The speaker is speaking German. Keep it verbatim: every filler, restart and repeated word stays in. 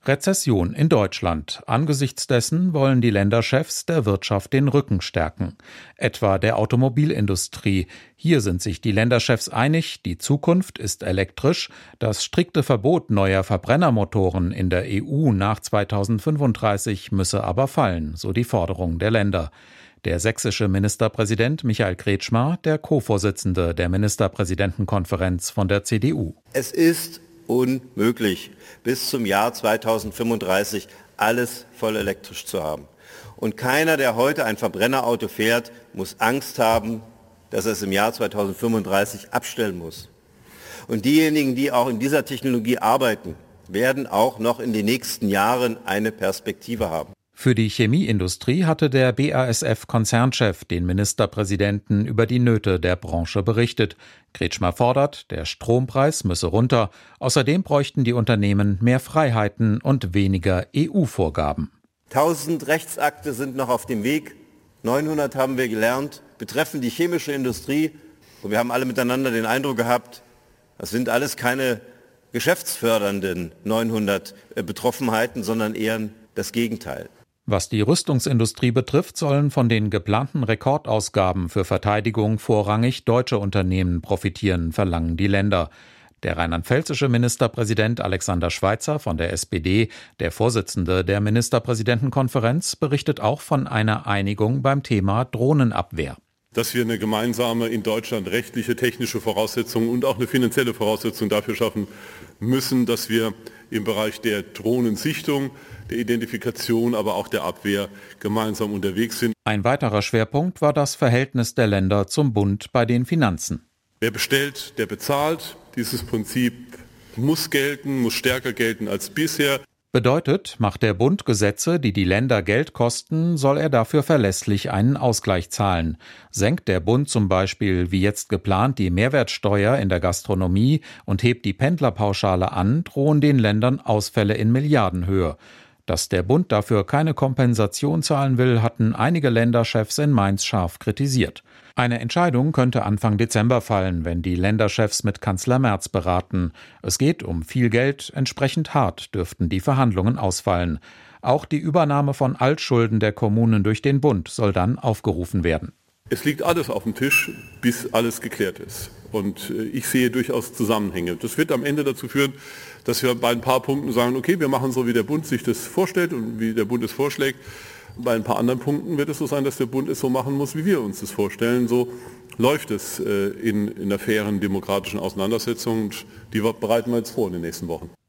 Rezession in Deutschland. Angesichts dessen wollen die Länderchefs der Wirtschaft den Rücken stärken. Etwa der Automobilindustrie. Hier sind sich die Länderchefs einig, die Zukunft ist elektrisch. Das strikte Verbot neuer Verbrennermotoren in der E U nach zweitausendfünfunddreißig müsse aber fallen, so die Forderung der Länder. Der sächsische Ministerpräsident Michael Kretschmer, der Co-Vorsitzende der Ministerpräsidentenkonferenz von der C D U. Es ist unmöglich, bis zum Jahr zweitausendfünfunddreißig alles voll elektrisch zu haben. Und keiner, der heute ein Verbrennerauto fährt, muss Angst haben, dass er es im Jahr zweitausendfünfunddreißig abstellen muss. Und diejenigen, die auch in dieser Technologie arbeiten, werden auch noch in den nächsten Jahren eine Perspektive haben. Für die Chemieindustrie hatte der B A S F-Konzernchef den Ministerpräsidenten über die Nöte der Branche berichtet. Kretschmer fordert, der Strompreis müsse runter. Außerdem bräuchten die Unternehmen mehr Freiheiten und weniger E U-Vorgaben. Tausend Rechtsakte sind noch auf dem Weg. neunhundert haben wir gelernt, betreffen die chemische Industrie. Und wir haben alle miteinander den Eindruck gehabt, das sind alles keine geschäftsfördernden neunhundert Betroffenheiten, sondern eher das Gegenteil. Was die Rüstungsindustrie betrifft, sollen von den geplanten Rekordausgaben für Verteidigung vorrangig deutsche Unternehmen profitieren, verlangen die Länder. Der rheinland-pfälzische Ministerpräsident Alexander Schweitzer von der S P D, der Vorsitzende der Ministerpräsidentenkonferenz, berichtet auch von einer Einigung beim Thema Drohnenabwehr. Dass wir eine gemeinsame in Deutschland rechtliche, technische Voraussetzung und auch eine finanzielle Voraussetzung dafür schaffen müssen, dass wir im Bereich der Drohnensichtung, der Identifikation, aber auch der Abwehr gemeinsam unterwegs sind. Ein weiterer Schwerpunkt war das Verhältnis der Länder zum Bund bei den Finanzen. Wer bestellt, der bezahlt. Dieses Prinzip muss gelten, muss stärker gelten als bisher. Bedeutet, macht der Bund Gesetze, die die Länder Geld kosten, soll er dafür verlässlich einen Ausgleich zahlen. Senkt der Bund zum Beispiel wie jetzt geplant die Mehrwertsteuer in der Gastronomie und hebt die Pendlerpauschale an, drohen den Ländern Ausfälle in Milliardenhöhe. Dass der Bund dafür keine Kompensation zahlen will, hatten einige Länderchefs in Mainz scharf kritisiert. Eine Entscheidung könnte Anfang Dezember fallen, wenn die Länderchefs mit Kanzler Merz beraten. Es geht um viel Geld, entsprechend hart dürften die Verhandlungen ausfallen. Auch die Übernahme von Altschulden der Kommunen durch den Bund soll dann aufgerufen werden. Es liegt alles auf dem Tisch, bis alles geklärt ist. Und ich sehe durchaus Zusammenhänge. Das wird am Ende dazu führen, dass wir bei ein paar Punkten sagen, okay, wir machen so, wie der Bund sich das vorstellt und wie der Bund es vorschlägt. Bei ein paar anderen Punkten wird es so sein, dass der Bund es so machen muss, wie wir uns das vorstellen. So läuft es in, in einer fairen demokratischen Auseinandersetzung und die bereiten wir jetzt vor in den nächsten Wochen.